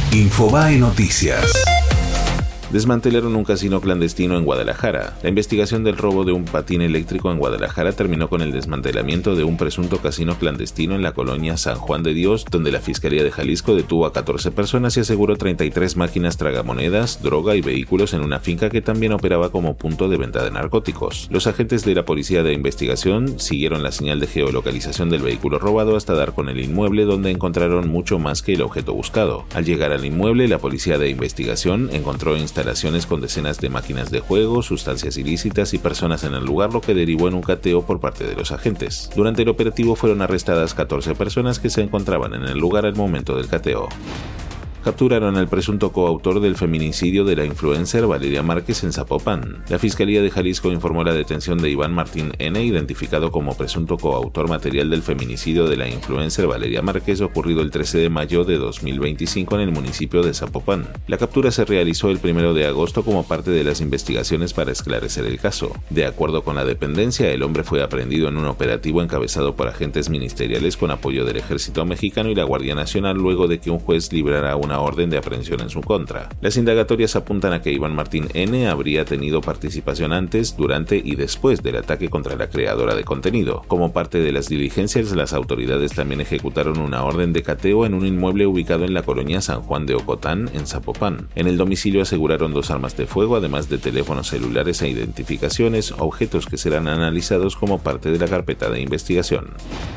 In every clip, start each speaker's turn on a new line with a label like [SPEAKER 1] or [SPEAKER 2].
[SPEAKER 1] Infobae Noticias.
[SPEAKER 2] Desmantelaron un casino clandestino en Guadalajara. La investigación del robo de un patín eléctrico en Guadalajara terminó con el desmantelamiento de un presunto casino clandestino en la colonia San Juan de Dios, donde la Fiscalía de Jalisco detuvo a 14 personas y aseguró 33 máquinas tragamonedas, droga y vehículos en una finca que también operaba como punto de venta de narcóticos. Los agentes de la Policía de Investigación siguieron la señal de geolocalización del vehículo robado hasta dar con el inmueble, donde encontraron mucho más que el objeto buscado. Al llegar al inmueble, la Policía de Investigación encontró instalaciones con decenas de máquinas de juego, sustancias ilícitas y personas en el lugar, lo que derivó en un cateo por parte de los agentes. Durante el operativo fueron arrestadas 14 personas que se encontraban en el lugar al momento del cateo. Capturaron al presunto coautor del feminicidio de la influencer Valeria Márquez en Zapopan. La Fiscalía de Jalisco informó la detención de Iván Martín N., identificado como presunto coautor material del feminicidio de la influencer Valeria Márquez, ocurrido el 13 de mayo de 2025 en el municipio de Zapopan. La captura se realizó el 1 de agosto como parte de las investigaciones para esclarecer el caso. De acuerdo con la dependencia, el hombre fue aprehendido en un operativo encabezado por agentes ministeriales con apoyo del Ejército Mexicano y la Guardia Nacional, luego de que un juez librara una orden de aprehensión en su contra. Las indagatorias apuntan a que Iván Martín N. habría tenido participación antes, durante y después del ataque contra la creadora de contenido. Como parte de las diligencias, las autoridades también ejecutaron una orden de cateo en un inmueble ubicado en la colonia San Juan de Ocotán, en Zapopan. En el domicilio aseguraron 2 armas de fuego, además de teléfonos celulares e identificaciones, objetos que serán analizados como parte de la carpeta de investigación.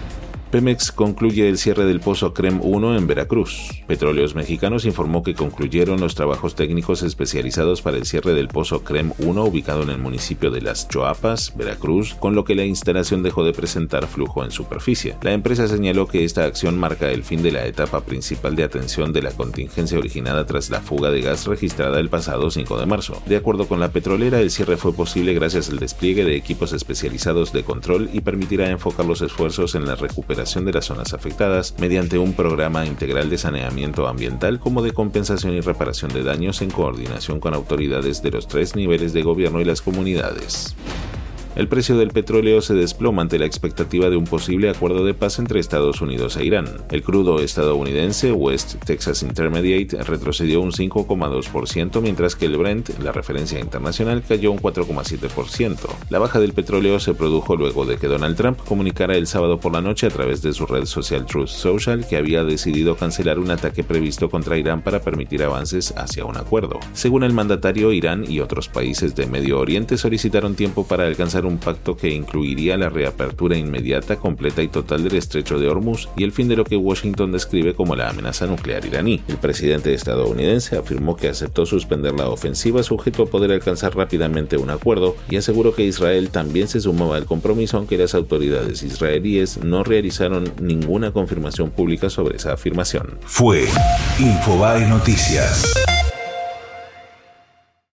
[SPEAKER 2] Pemex concluye el cierre del pozo CREM 1 en Veracruz. Petróleos Mexicanos informó que concluyeron los trabajos técnicos especializados para el cierre del pozo CREM 1 ubicado en el municipio de Las Choapas, Veracruz, con lo que la instalación dejó de presentar flujo en superficie. La empresa señaló que esta acción marca el fin de la etapa principal de atención de la contingencia originada tras la fuga de gas registrada el pasado 5 de marzo. De acuerdo con la petrolera, el cierre fue posible gracias al despliegue de equipos especializados de control y permitirá enfocar los esfuerzos en la recuperación de las zonas afectadas mediante un programa integral de saneamiento ambiental como de compensación y reparación de daños en coordinación con autoridades de los 3 niveles de gobierno y las comunidades. El precio del petróleo se desploma ante la expectativa de un posible acuerdo de paz entre Estados Unidos e Irán. El crudo estadounidense West Texas Intermediate retrocedió un 5,2%, mientras que el Brent, la referencia internacional, cayó un 4,7%. La baja del petróleo se produjo luego de que Donald Trump comunicara el sábado por la noche a través de su red social Truth Social que había decidido cancelar un ataque previsto contra Irán para permitir avances hacia un acuerdo. Según el mandatario, Irán y otros países de Medio Oriente solicitaron tiempo para alcanzar un pacto que incluiría la reapertura inmediata, completa y total del estrecho de Hormuz y el fin de lo que Washington describe como la amenaza nuclear iraní. El presidente estadounidense afirmó que aceptó suspender la ofensiva sujeto a poder alcanzar rápidamente un acuerdo y aseguró que Israel también se sumaba al compromiso, aunque las autoridades israelíes no realizaron ninguna confirmación pública sobre esa afirmación.
[SPEAKER 1] Fue Infobae Noticias.